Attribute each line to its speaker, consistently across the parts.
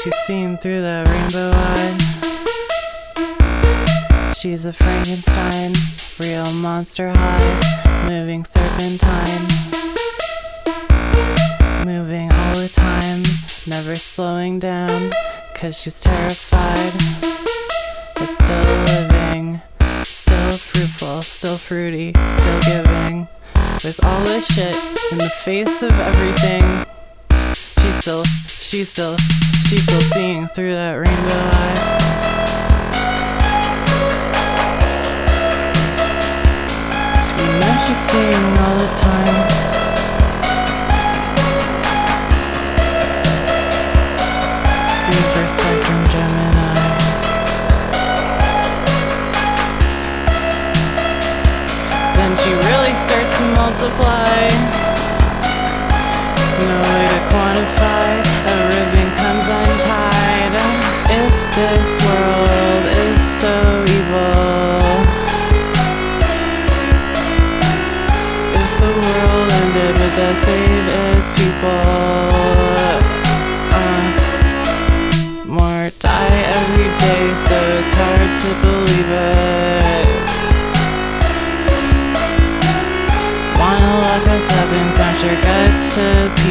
Speaker 1: She's seen through that rainbow eye. She's a Frankenstein, real monster high, moving serpentine, moving all the time, never slowing down, 'cause she's terrified, but still living, still fruitful, still fruity, still giving. With all the shit in the face of everything, she's still seeing through that rainbow eye. You know she's seeing all the time. Super spectrum Gemini. Then she really starts to multiply. No way to quantify. A ribbon comes untied. If this world is so evil, if the world ended with us save its people, more die every day, so it's hard to believe it. Wanna lock us up and smash our guts to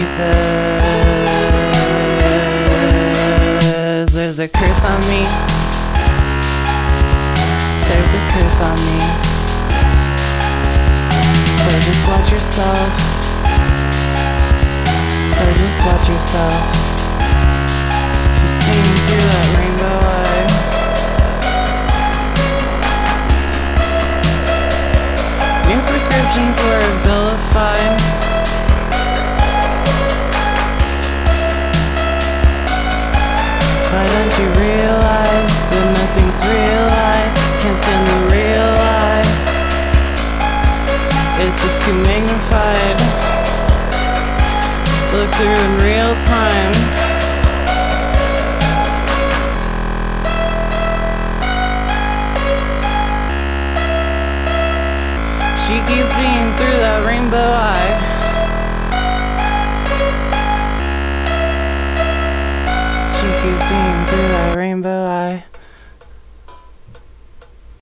Speaker 1: pieces. There's a curse on me. There's a curse on me. So just watch yourself. So just watch yourself. She's seeing through that rainbow eye. New prescription for Abilify. Why don't you realize that nothing's real? I can't stand the real lie. It's just too magnified. Look through in real time. She keeps seeing through that rainbow eye. She keeps seeing through that rainbow eye.